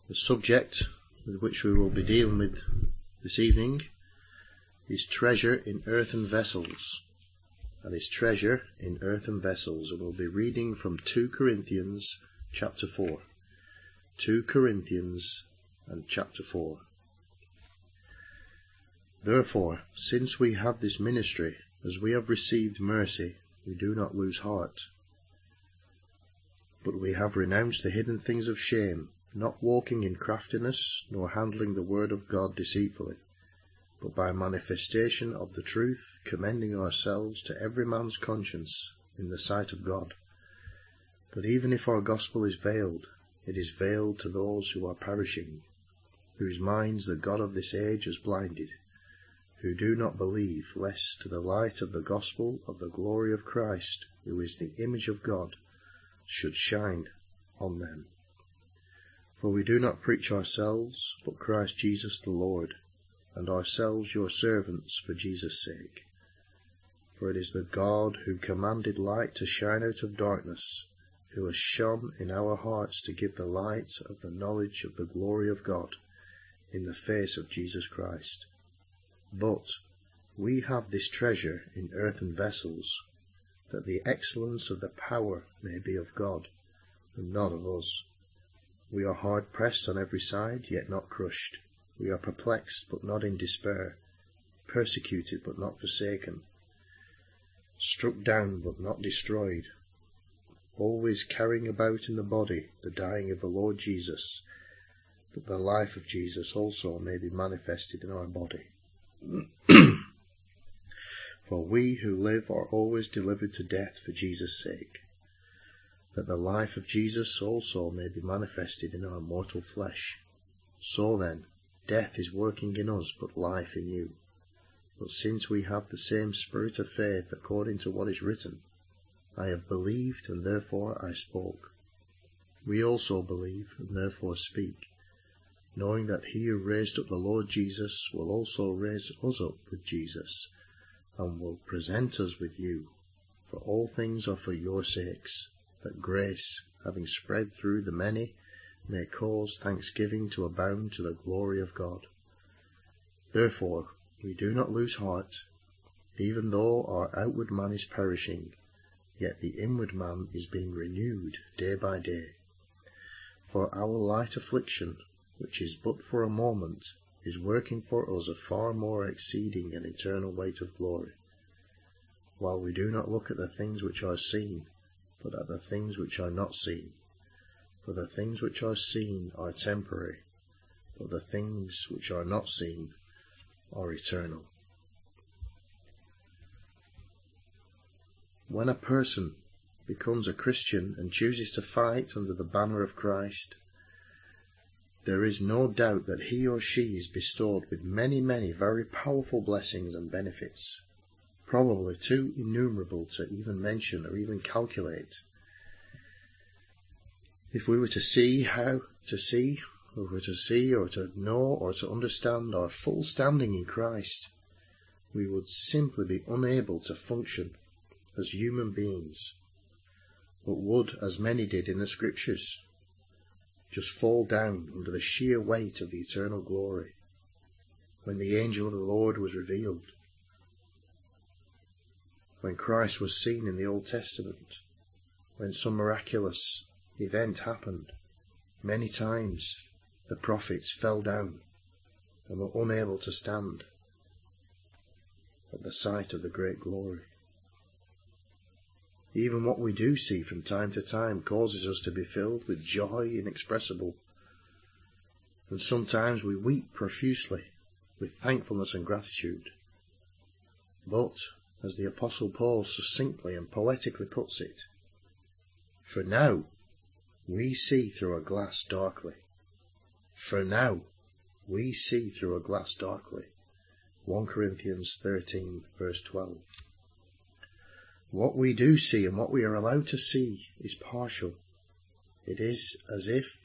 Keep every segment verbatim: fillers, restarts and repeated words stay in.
The subject with which we will be dealing with this evening is treasure in earthen vessels. And is treasure in earthen vessels. And we'll be reading from two Corinthians chapter four. two Corinthians and chapter four. Therefore, since we have this ministry, as we have received mercy, we do not lose heart. But we have renounced the hidden things of shame, not walking in craftiness, nor handling the word of God deceitfully, but by manifestation of the truth, commending ourselves to every man's conscience in the sight of God. But even if our gospel is veiled, it is veiled to those who are perishing, whose minds the God of this age has blinded, who do not believe, lest the light of the gospel of the glory of Christ, who is the image of God, should shine on them. For we do not preach ourselves, but Christ Jesus the Lord, and ourselves your servants for Jesus' sake. For it is the God who commanded light to shine out of darkness, who has shone in our hearts to give the light of the knowledge of the glory of God in the face of Jesus Christ. But we have this treasure in earthen vessels, that the excellence of the power may be of God, and not of us. We are hard pressed on every side, yet not crushed. We are perplexed, but not in despair, persecuted, but not forsaken, struck down, but not destroyed, always carrying about in the body the dying of the Lord Jesus, that the life of Jesus also may be manifested in our body. For we who live are always delivered to death for Jesus' sake, that the life of Jesus also may be manifested in our mortal flesh. So then, death is working in us, but life in you. But since we have the same spirit of faith, according to what is written, I have believed, and therefore I spoke. We also believe, and therefore speak, knowing that he who raised up the Lord Jesus will also raise us up with Jesus, and will present us with you. For all things are for your sakes, that grace, having spread through the many, may cause thanksgiving to abound to the glory of God. Therefore we do not lose heart, even though our outward man is perishing, yet the inward man is being renewed day by day. For our light affliction, which is but for a moment, is working for us a far more exceeding and eternal weight of glory, while we do not look at the things which are seen, but at the things which are not seen. For the things which are seen are temporary, but the things which are not seen are eternal. When a person becomes a Christian and chooses to fight under the banner of Christ, there is no doubt that he or she is bestowed with many, many very powerful blessings and benefits, probably too innumerable to even mention or even calculate. If we were to see how to see, or were to see or to know or to understand our full standing in Christ, we would simply be unable to function as human beings, but would, as many did in the Scriptures, just fall down under the sheer weight of the eternal glory when the angel of the Lord was revealed, when Christ was seen in the Old Testament, when some miraculous event happened. Many times the prophets fell down and were unable to stand at the sight of the great glory. Even what we do see from time to time causes us to be filled with joy inexpressible, and sometimes we weep profusely with thankfulness and gratitude. But, as the Apostle Paul succinctly and poetically puts it, for now we see through a glass darkly. For now we see through a glass darkly. First Corinthians thirteen, verse twelve. What we do see and what we are allowed to see is partial. It is as if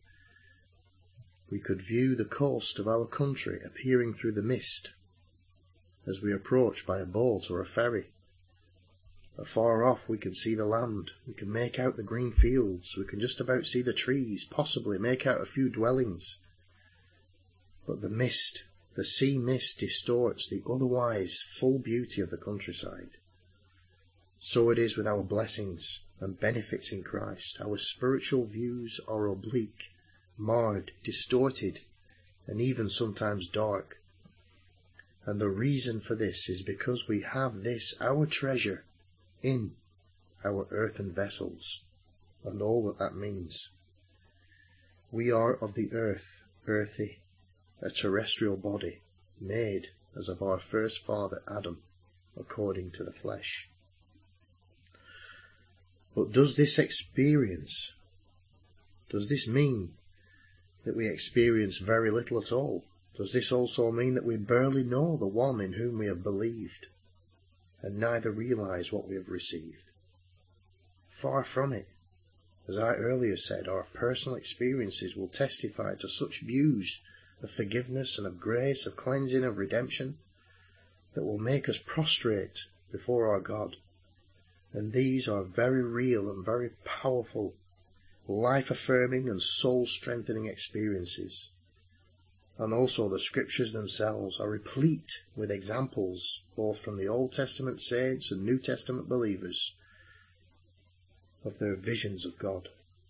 we could view the coast of our country appearing through the mist as we approach by a boat or a ferry. Afar off we can see the land, we can make out the green fields, we can just about see the trees, possibly make out a few dwellings. But the mist, the sea mist, distorts the otherwise full beauty of the countryside. So it is with our blessings and benefits in Christ. Our spiritual views are oblique, marred, distorted, and even sometimes dark. And the reason for this is because we have this, our treasure, in our earthen vessels, and all that that means. We are of the earth, earthy, a terrestrial body, made as of our first father Adam, according to the flesh. But does this experience, does this mean that we experience very little at all? Does this also mean that we barely know the one in whom we have believed, and neither realize what we have received? Far from it. As I earlier said, our personal experiences will testify to such views of forgiveness and of grace, of cleansing, of redemption, that will make us prostrate before our God. And these are very real and very powerful, life-affirming and soul-strengthening experiences. And also the scriptures themselves are replete with examples, both from the Old Testament saints and New Testament believers, of their visions of God.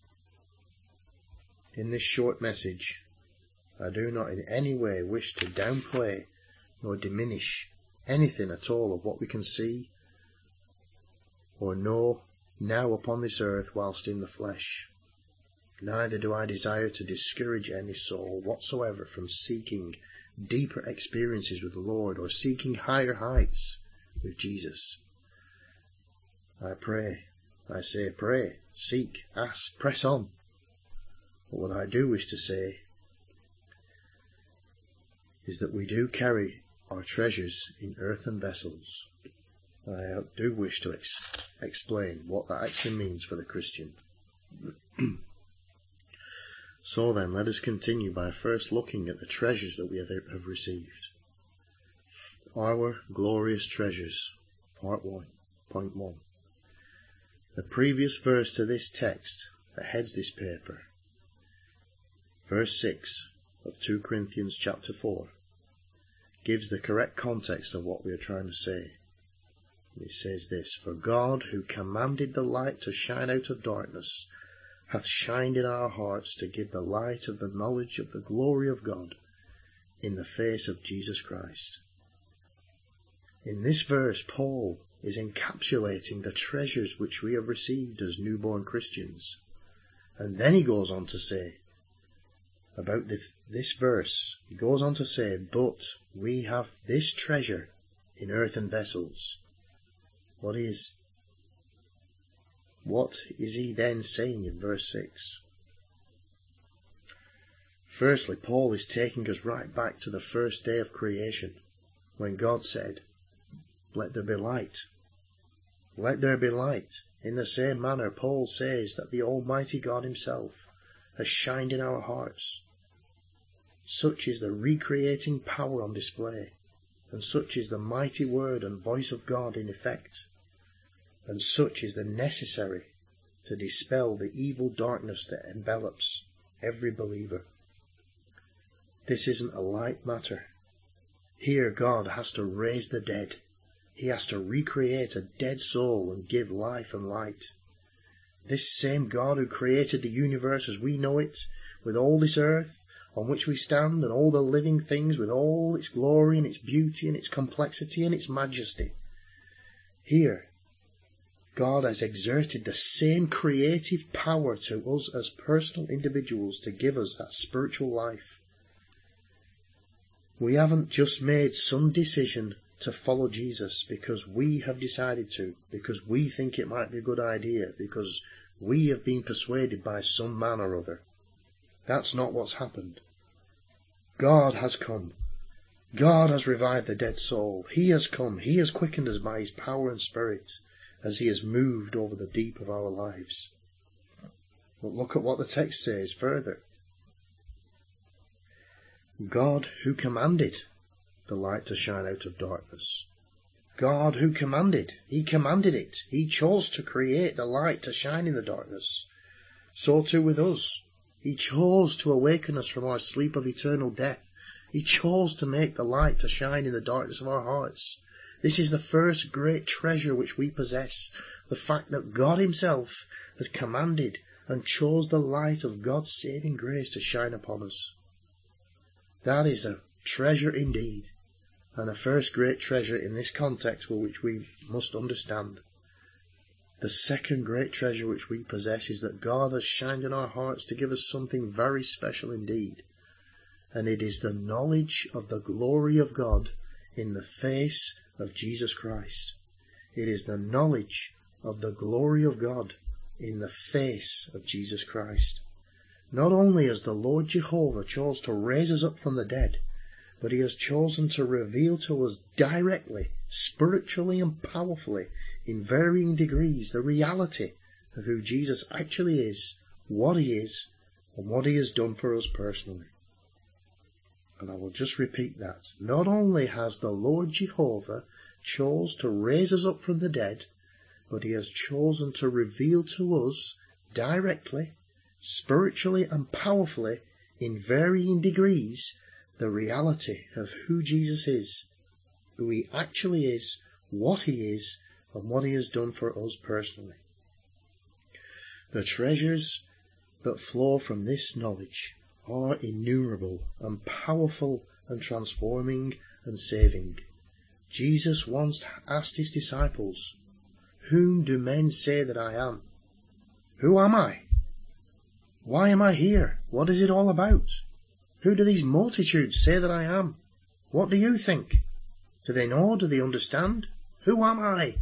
In this short message, I do not in any way wish to downplay nor diminish anything at all of what we can see or know now upon this earth whilst in the flesh. Neither do I desire to discourage any soul whatsoever from seeking deeper experiences with the Lord or seeking higher heights with Jesus. I pray, I say pray, seek, ask, press on. But what I do wish to say is that we do carry our treasures in earthen vessels. I do wish to ex- explain what that actually means for the Christian. So then, let us continue by first looking at the treasures that we have, have received. Our glorious treasures, part one, point one. The previous verse to this text that heads this paper, verse six of Second Corinthians chapter four, gives the correct context of what we are trying to say. It says this: For God, who commanded the light to shine out of darkness, hath shined in our hearts to give the light of the knowledge of the glory of God in the face of Jesus Christ. In this verse, Paul is encapsulating the treasures which we have received as newborn Christians. And then he goes on to say, about this, this verse, he goes on to say, but we have this treasure in earthen vessels. What is What is he then saying in verse six? Firstly, Paul is taking us right back to the first day of creation, when God said, let there be light. Let there be light. In the same manner, Paul says that the Almighty God himself has shined in our hearts. Such is the recreating power on display, and such is the mighty word and voice of God in effect, and such is the necessary to dispel the evil darkness that envelops every believer. This isn't a light matter. Here God has to raise the dead. He has to recreate a dead soul and give life and light. This same God who created the universe as we know it, with all this earth on which we stand and all the living things, with all its glory and its beauty and its complexity and its majesty. Here, God has exerted the same creative power to us as personal individuals to give us that spiritual life. We haven't just made some decision to follow Jesus because we have decided to, because we think it might be a good idea, because we have been persuaded by some man or other. That's not what's happened. God has come. God has revived the dead soul. He has come. He has quickened us by his power and spirit as he has moved over the deep of our lives. But look at what the text says further. God, who commanded the light to shine out of darkness, God who commanded. He commanded it. He chose to create the light to shine in the darkness. So too with us. He chose to awaken us from our sleep of eternal death. He chose to make the light to shine in the darkness of our hearts. This is the first great treasure which we possess, the fact that God himself has commanded and chose the light of God's saving grace to shine upon us. That is a treasure indeed, and a first great treasure in this context which we must understand. The second great treasure which we possess is that God has shined in our hearts to give us something very special indeed, and it is the knowledge of the glory of God in the face of Jesus Christ. It is the knowledge of the glory of God in the face of Jesus Christ. Not only has the Lord Jehovah chose to raise us up from the dead, but he has chosen to reveal to us directly, spiritually and powerfully, in varying degrees, the reality of who Jesus actually is, what he is, and what he has done for us personally. And I will just repeat that. Not only has the Lord Jehovah chose to raise us up from the dead, but he has chosen to reveal to us directly, spiritually and powerfully, in varying degrees, the reality of who Jesus is, who he actually is, what he is, and what he has done for us personally. The treasures that flow from this knowledge are innumerable and powerful and transforming and saving. Jesus once asked his disciples, "Whom do men say that I am? Who am I? Why am I here? What is it all about? Who do these multitudes say that I am? What do you think? Do they know? Do they understand? Who am I?"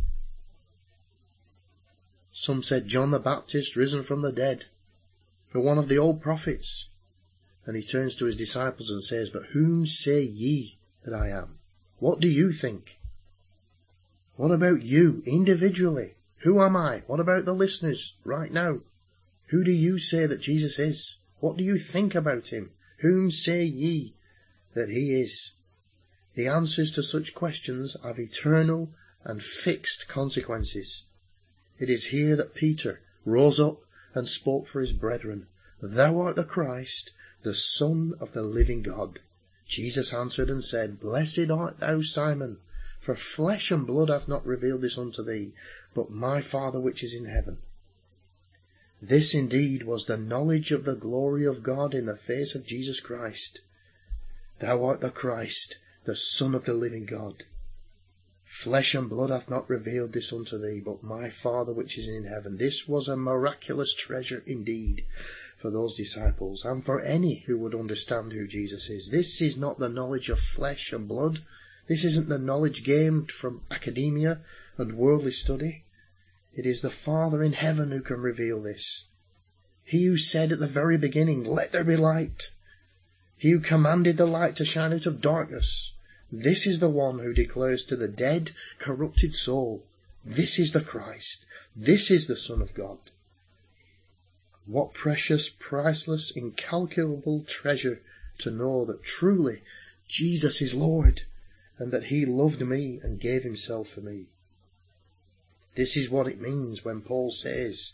Some said John the Baptist risen from the dead, or one of the old prophets. And he turns to his disciples and says, "But whom say ye that I am? What do you think? What about you individually? Who am I? What about the listeners right now? Who do you say that Jesus is? What do you think about him? Whom say ye that he is?" The answers to such questions have eternal and fixed consequences. It is here that Peter rose up and spoke for his brethren. "Thou art the Christ, the Son of the living God." Jesus answered and said, "Blessed art thou, Simon, for flesh and blood hath not revealed this unto thee, but my Father which is in heaven." This indeed was the knowledge of the glory of God in the face of Jesus Christ. "Thou art the Christ, the Son of the living God. Flesh and blood hath not revealed this unto thee, but my Father which is in heaven." This was a miraculous treasure indeed for those disciples, and for any who would understand who Jesus is. This is not the knowledge of flesh and blood. This isn't the knowledge gained from academia and worldly study. It is the Father in heaven who can reveal this. He who said at the very beginning, "Let there be light." He who commanded the light to shine out of darkness. This is the one who declares to the dead, corrupted soul, "This is the Christ. This is the Son of God." What precious, priceless, incalculable treasure to know that truly Jesus is Lord, and that he loved me and gave himself for me. This is what it means when Paul says,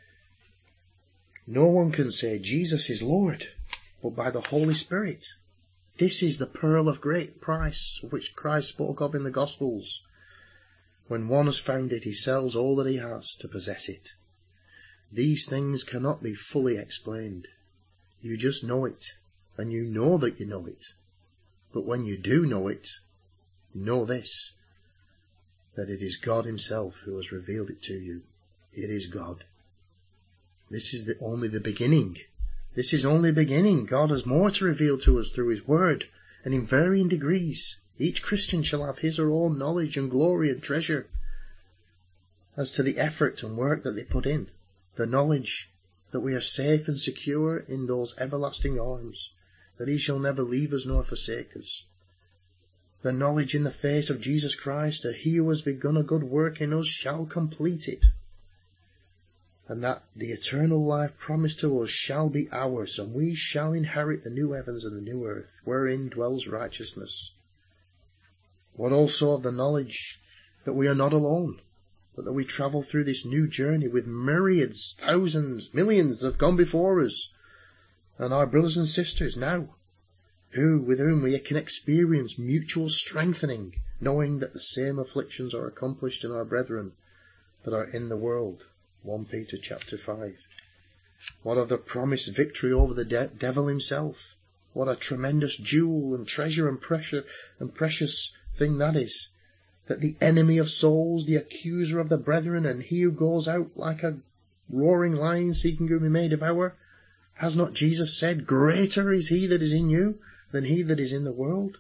"No one can say Jesus is Lord, but by the Holy Spirit." This is the pearl of great price of which Christ spoke of in the Gospels. When one has found it, he sells all that he has to possess it. These things cannot be fully explained. You just know it, and you know that you know it. But when you do know it, know this, that it is God himself who has revealed it to you. It is God. This is the, only the beginning. This is only the beginning. God has more to reveal to us through his word, and in varying degrees. Each Christian shall have his or her own knowledge and glory and treasure as to the effort and work that they put in. The knowledge that we are safe and secure in those everlasting arms, that he shall never leave us nor forsake us. The knowledge in the face of Jesus Christ that he who has begun a good work in us shall complete it, and that the eternal life promised to us shall be ours, and we shall inherit the new heavens and the new earth, wherein dwells righteousness. What also of the knowledge that we are not alone, but that we travel through this new journey with myriads, thousands, millions that have gone before us, and our brothers and sisters now, who, with whom we can experience mutual strengthening, knowing that the same afflictions are accomplished in our brethren that are in the world. First Peter chapter five. What of the promised victory over the de- devil himself? What a tremendous jewel and treasure and pressure and precious thing that is. That the enemy of souls, the accuser of the brethren, and he who goes out like a roaring lion seeking whom he may devour, has not Jesus said, greater is he that is in you than he that is in the world?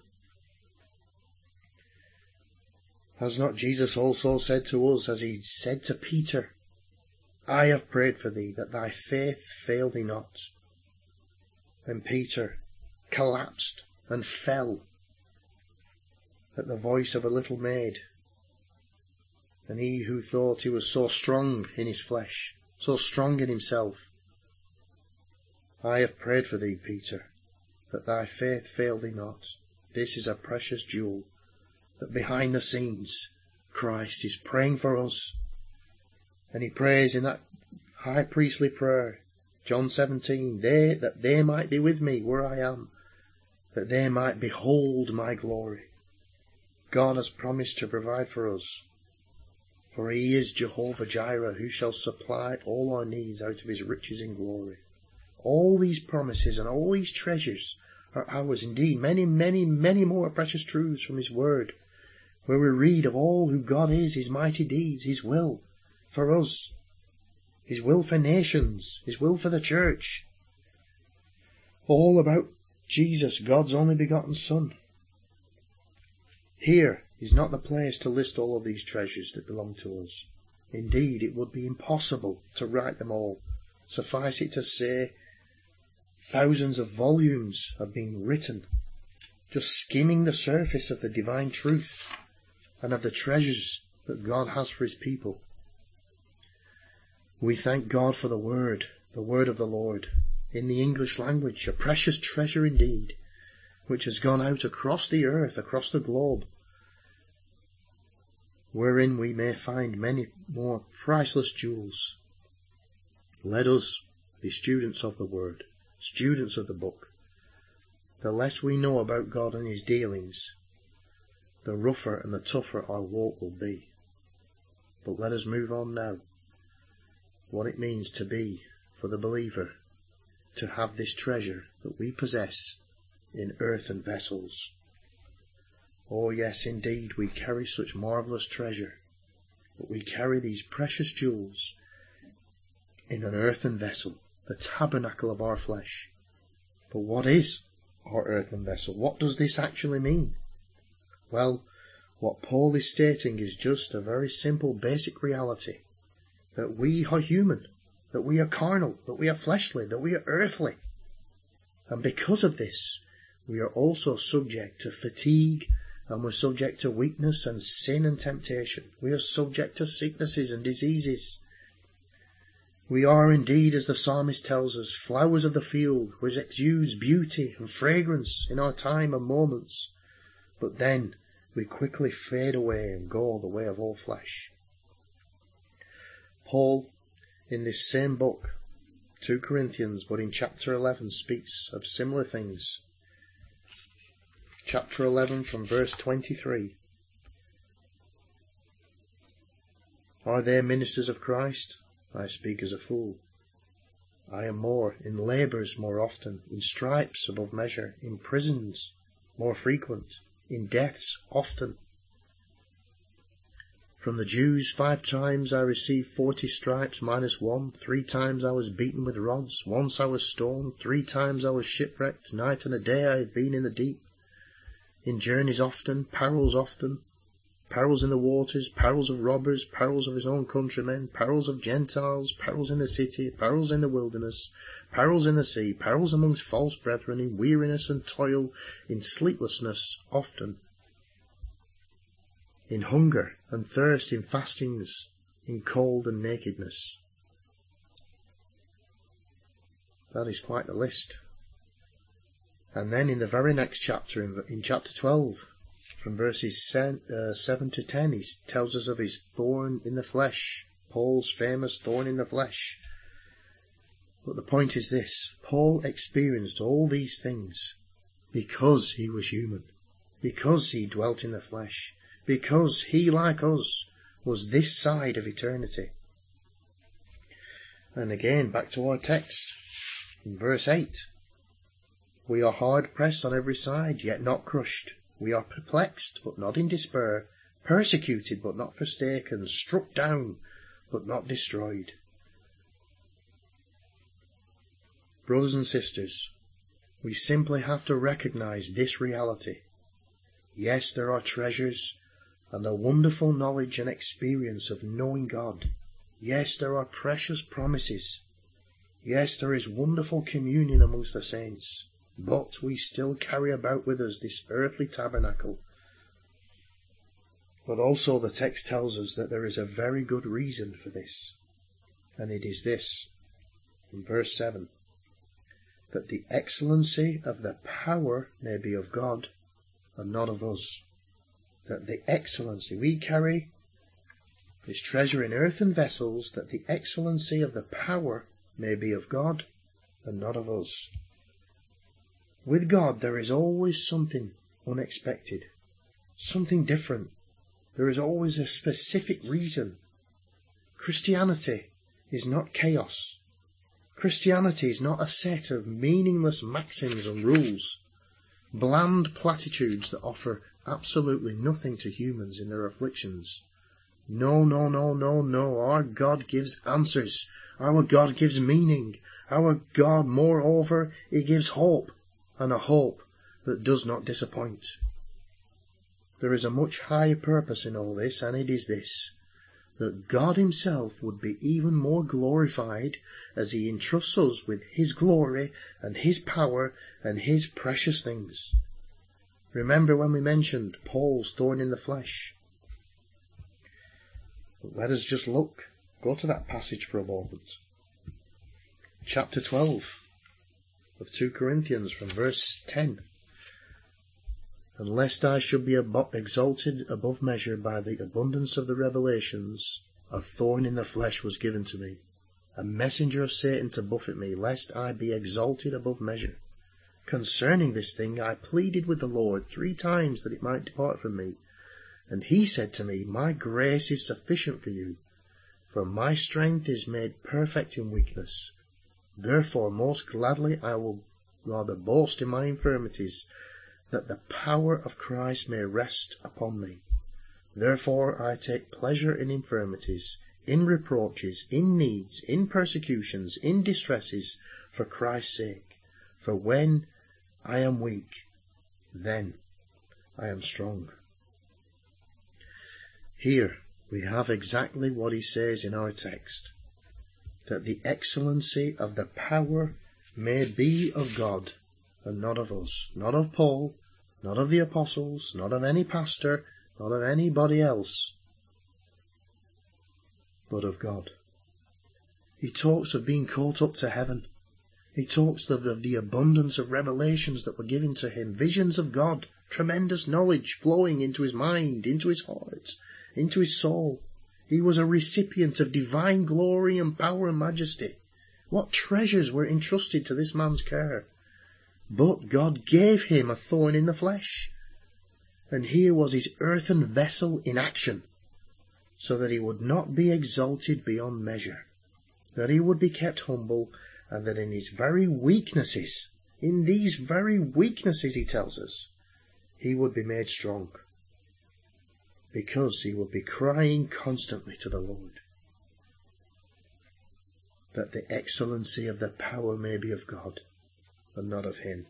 Has not Jesus also said to us, as he said to Peter, I have prayed for thee, that thy faith fail thee not? When Peter collapsed and fell at the voice of a little maid, and he who thought he was so strong in his flesh, so strong in himself, I have prayed for thee, Peter, that thy faith fail thee not. This is a precious jewel, that behind the scenes Christ is praying for us. And he prays in that high priestly prayer, John seventeen, they, that they might be with me where I am, that they might behold my glory. God has promised to provide for us, for he is Jehovah Jireh, who shall supply all our needs out of his riches in glory. All these promises and all these treasures are ours indeed. Many, many, many more precious truths from his word, where we read of all who God is, his mighty deeds, his will for us, his will for nations, his will for the church. All about Jesus, God's only begotten Son. Here is not the place to list all of these treasures that belong to us. Indeed, it would be impossible to write them all. Suffice it to say, thousands of volumes have been written, just skimming the surface of the divine truth and of the treasures that God has for his people. We thank God for the word, the word of the Lord, in the English language, a precious treasure indeed, which has gone out across the earth, across the globe, wherein we may find many more priceless jewels. Let us be students of the word, students of the book. The less we know about God and his dealings, the rougher and the tougher our walk will be. But let us move on now. What it means to be, for the believer, to have this treasure that we possess in earthen vessels. Oh yes, indeed, we carry such marvellous treasure, but we carry these precious jewels in an earthen vessel, the tabernacle of our flesh. But what is our earthen vessel? What does this actually mean? Well, what Paul is stating is just a very simple, basic reality, that we are human, that we are carnal, that we are fleshly, that we are earthly. And because of this, we are also subject to fatigue, and we're subject to weakness and sin and temptation. We are subject to sicknesses and diseases. We are indeed, as the psalmist tells us, flowers of the field, which exudes beauty and fragrance in our time and moments. But then we quickly fade away and go the way of all flesh. Paul, in this same book, Second Corinthians, but in chapter eleven, speaks of similar things. Chapter eleven from verse twenty-three. Are they ministers of Christ? I speak as a fool. I am more, in labours more often, in stripes above measure, in prisons more frequent, in deaths often. From the Jews five times I received forty stripes minus one. Three times I was beaten with rods. Once I was stoned. Three times I was shipwrecked. Night and a day I have been in the deep. In journeys often, perils often, perils in the waters, perils of robbers, perils of his own countrymen, perils of Gentiles, perils in the city, perils in the wilderness, perils in the sea, perils amongst false brethren, in weariness and toil, in sleeplessness often, in hunger and thirst, in fastings, in cold and nakedness. That is quite the list. And then in the very next chapter, in, in chapter twelve, From verses seven to ten, he tells us of his thorn in the flesh, Paul's famous thorn in the flesh. But the point is this: Paul experienced all these things because he was human, because he dwelt in the flesh, because he, like us, was this side of eternity. And again, back to our text, in verse eight. We are hard pressed on every side, yet not crushed. We are perplexed, but not in despair, persecuted, but not forsaken, struck down, but not destroyed. Brothers and sisters, we simply have to recognize this reality. Yes, there are treasures and a wonderful knowledge and experience of knowing God. Yes, there are precious promises. Yes, there is wonderful communion amongst the saints. But we still carry about with us this earthly tabernacle. But also the text tells us that there is a very good reason for this. And it is this, in verse seven. That the excellency of the power may be of God and not of us. That the excellency we carry, this treasure in earthen vessels, that the excellency of the power may be of God and not of us. With God there is always something unexpected, something different. There is always a specific reason. Christianity is not chaos. Christianity is not a set of meaningless maxims and rules, bland platitudes that offer absolutely nothing to humans in their afflictions. No, no, no, no, no. Our God gives answers. Our God gives meaning. Our God, moreover, He gives hope, and a hope that does not disappoint. There is a much higher purpose in all this, and it is this: that God Himself would be even more glorified as He entrusts us with His glory and His power and His precious things. Remember when we mentioned Paul's thorn in the flesh? But let us just look, go to that passage for a moment. Chapter twelve of two Corinthians, from verse ten. And lest I should be exalted above measure by the abundance of the revelations, a thorn in the flesh was given to me, a messenger of Satan to buffet me, lest I be exalted above measure. Concerning this thing I pleaded with the Lord three times that it might depart from me. And He said to me, My grace is sufficient for you, for my strength is made perfect in weakness. Therefore most gladly I will rather boast in my infirmities, that the power of Christ may rest upon me. Therefore I take pleasure in infirmities, in reproaches, in needs, in persecutions, in distresses, for Christ's sake. For when I am weak, then I am strong. Here we have exactly what he says in our text, that the excellency of the power may be of God and not of us, not of Paul, not of the apostles, not of any pastor, not of anybody else, but of God. He talks of being caught up to heaven. He talks of the, of the abundance of revelations that were given to him, visions of God, tremendous knowledge flowing into his mind, into his heart, into his soul. He was a recipient of divine glory and power and majesty. What treasures were entrusted to this man's care? But God gave him a thorn in the flesh. And here was his earthen vessel in action, so that he would not be exalted beyond measure, that he would be kept humble, and that in his very weaknesses, in these very weaknesses, he tells us, he would be made strong, because he would be crying constantly to the Lord, that the excellency of the power may be of God and not of him.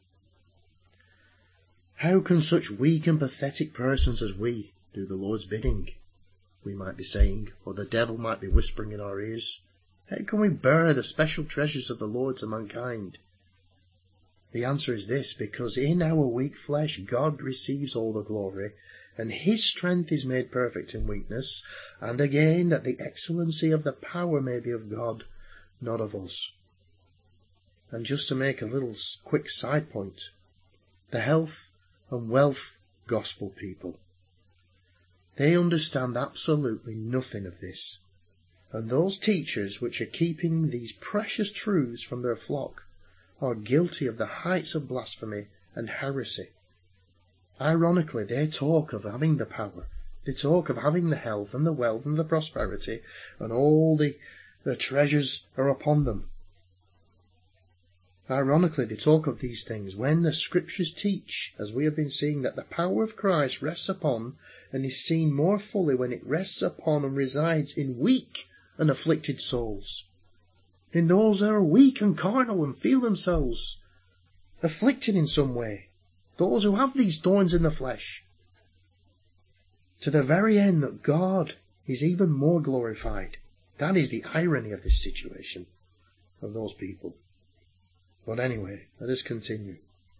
How can such weak and pathetic persons as we do the Lord's bidding? We might be saying, or the devil might be whispering in our ears. How can we bear the special treasures of the Lord to mankind? The answer is this: because in our weak flesh God receives all the glory, and his strength is made perfect in weakness, and again that the excellency of the power may be of God, not of us. And just to make a little quick side point, the health and wealth gospel people. They understand absolutely nothing of this, and those teachers which are keeping these precious truths from their flock are guilty of the heights of blasphemy and heresy. Ironically, they talk of having the power, they talk of having the health and the wealth and the prosperity, and all the, the treasures are upon them. Ironically, they talk of these things when the Scriptures teach, as we have been seeing, that the power of Christ rests upon and is seen more fully when it rests upon and resides in weak and afflicted souls, in those that are weak and carnal and feel themselves afflicted in some way, those who have these thorns in the flesh, to the very end that God is even more glorified. That is the irony of this situation, of those people. But anyway, let us continue.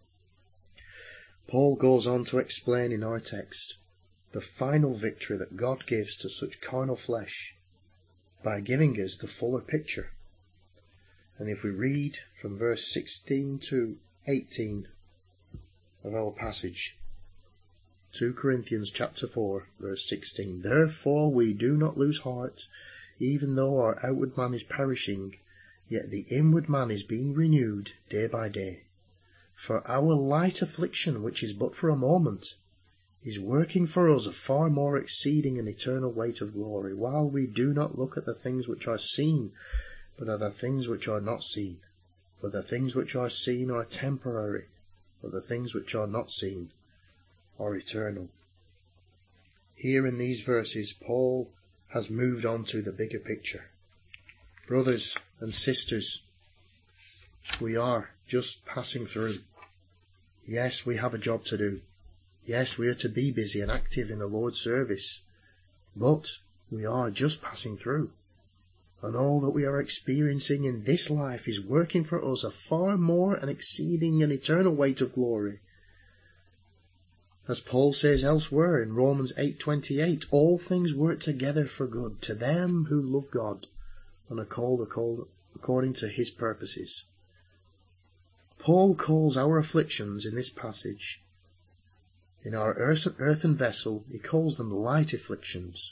Paul goes on to explain in our text the final victory that God gives to such carnal flesh by giving us the fuller picture. And if we read from verse sixteen to eighteen of our passage, Second Corinthians chapter four, verse sixteen, "Therefore we do not lose heart, even though our outward man is perishing, yet the inward man is being renewed day by day. For our light affliction, which is but for a moment, is working for us a far more exceeding and eternal weight of glory, while we do not look at the things which are seen, but at the things which are not seen. For the things which are seen are temporary, but the things which are not seen are eternal." Here in these verses, Paul has moved on to the bigger picture. Brothers and sisters, we are just passing through. Yes, we have a job to do. Yes, we are to be busy and active in the Lord's service. But we are just passing through. And all that we are experiencing in this life is working for us a far more and exceeding and eternal weight of glory. As Paul says elsewhere in Romans eight twenty-eight, all things work together for good to them who love God and are called according to his purposes. Paul calls our afflictions in this passage, in our earthen vessel, he calls them light afflictions.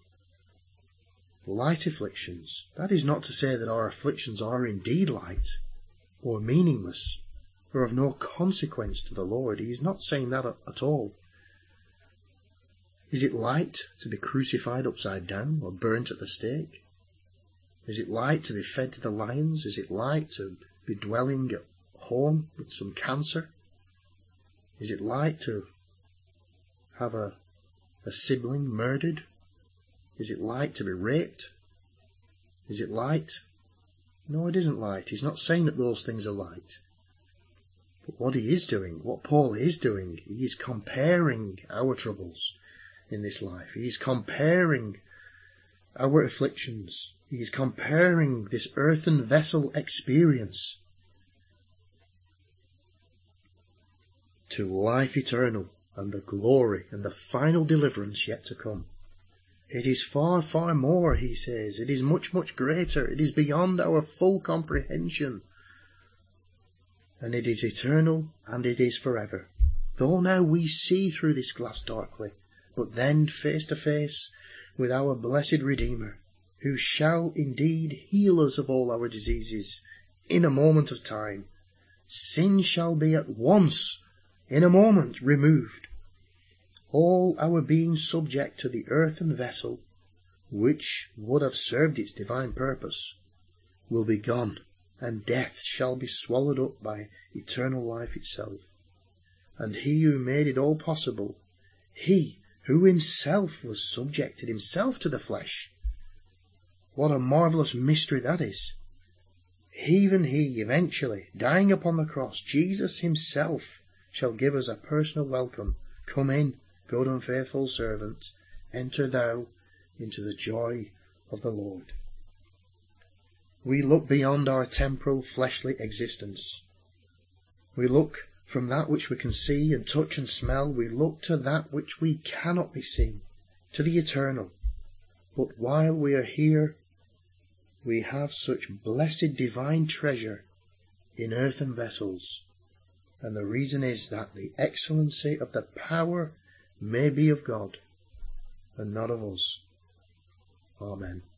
Light afflictions. That is not to say that our afflictions are indeed light, or meaningless, or of no consequence to the Lord. He is not saying that at all. Is it light to be crucified upside down, or burnt at the stake? Is it light to be fed to the lions? Is it light to be dwelling at home with some cancer? Is it light to have a, a sibling murdered? Is it light to be raped? Is it light? No, it isn't light. He's not saying that those things are light. But what he is doing, what Paul is doing, he is comparing our troubles in this life. He is comparing our afflictions. He is comparing this earthen vessel experience to life eternal and the glory and the final deliverance yet to come. It is far, far more, he says. It is much, much greater. It is beyond our full comprehension. And it is eternal, and it is forever. Though now we see through this glass darkly, but then face to face with our blessed Redeemer, who shall indeed heal us of all our diseases in a moment of time. Sin shall be at once, in a moment, removed. All our being subject to the earthen vessel, which would have served its divine purpose, will be gone, and death shall be swallowed up by eternal life itself. And he who made it all possible, he who himself was subjected himself to the flesh, what a marvellous mystery that is. Even he, eventually, dying upon the cross, Jesus himself shall give us a personal welcome. Come in, good and faithful servant, enter thou into the joy of the Lord. We look beyond our temporal fleshly existence. We look from that which we can see and touch and smell. We look to that which we cannot be seen, to the eternal. But while we are here, we have such blessed divine treasure in earthen vessels, And the reason is that the excellency of the power may be of God and not of us. Amen.